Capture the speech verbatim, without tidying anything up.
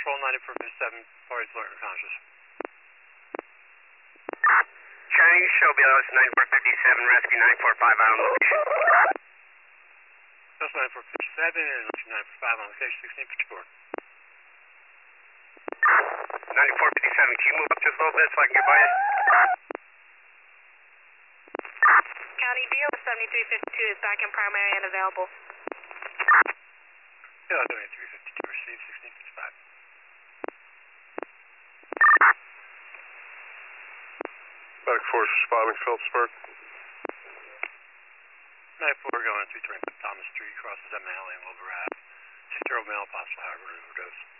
Patrol ninety-four fifty-seven, parties alert and conscious. Chinese show B L S ninety-four fifty-seven, rescue nine four five on location. Just ninety-four fifty-seven and nine four five on location, sixteen fifty-four. ninety-four fifty-seven, can you move up just a little bit so I can get by you? County B L S seventy-three fifty-two is back in primary and available. Yeah, seventy-three fifty-two, received, sixteen fifty-five. Medic force responding, Phillipsburg. ninety-four going three twenty Thomas Street, crosses M Alley and Wilbur Ave. six-year-old male, possible hybrid overdose.